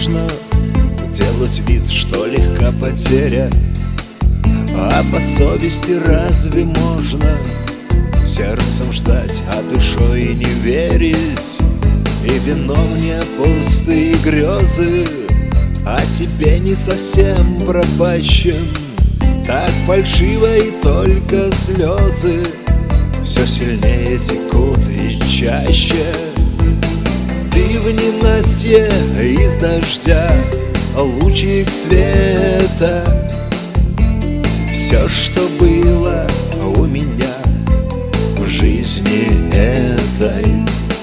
можно делать вид, что легка потеря, а по совести разве можно сердцем ждать, а душой не верить? И вином не пустые грезы, о себе не совсем пропащим. Так фальшиво и только слезы все сильнее текут и чаще. Ты в ненастье из дождя, лучик света. Все, что было у меня в жизни этой,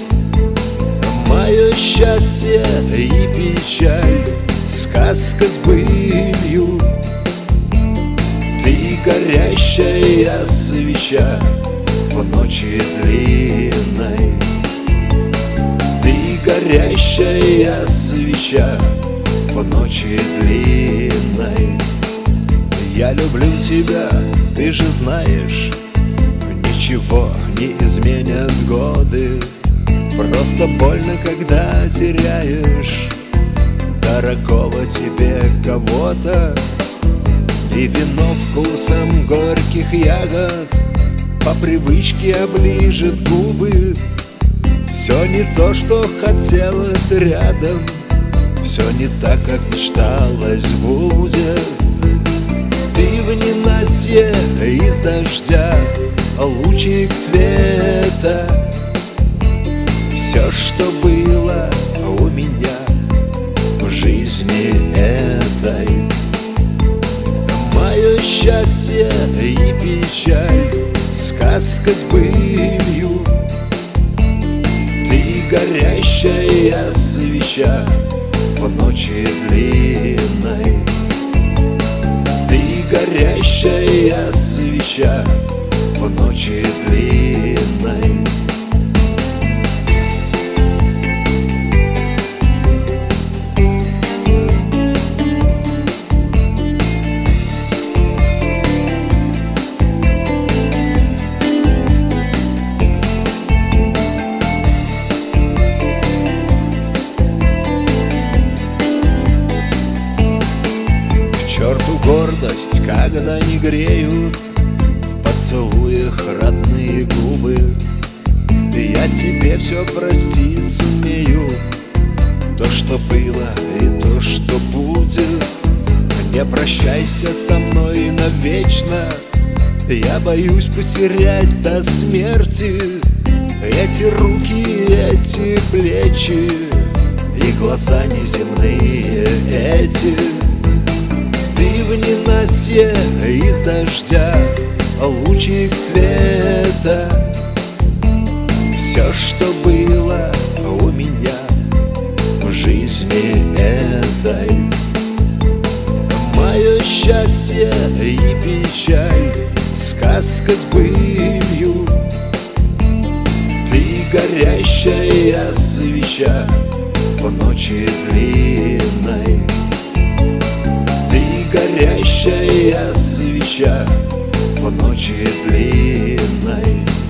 мое счастье и печаль, сказка с былью. Ты горящая свеча в ночи длинной, ты горящая свеча в ночи длинной. Я люблю тебя, ты же знаешь, ничего не изменят годы. Просто больно, когда теряешь дорогого тебе кого-то. И вино вкусом горьких ягод по привычке оближет губы. Все не то, что хотелось рядом, все не так, как мечталось будет. Ты в ненастье из дождя, лучик света. Все, что было у меня в жизни этой, мое счастье и печаль, сказка с былью. Ты горящая свеча в ночи длинной, ты горящая свеча в ночи длинной. К черту гордость, когда не греют в поцелуях родные губы. Я тебе все простить сумею, то, что было и то, что будет. Не прощайся со мной навечно, я боюсь потерять до смерти эти руки, эти плечи и глаза неземные эти. Ты в ненастье из дождя, лучик света. Все, что было у меня в жизни этой, мое счастье и печаль, сказка с былью. Ты горящая свеча в ночи длинной, ты горящая свеча в ночи длинной.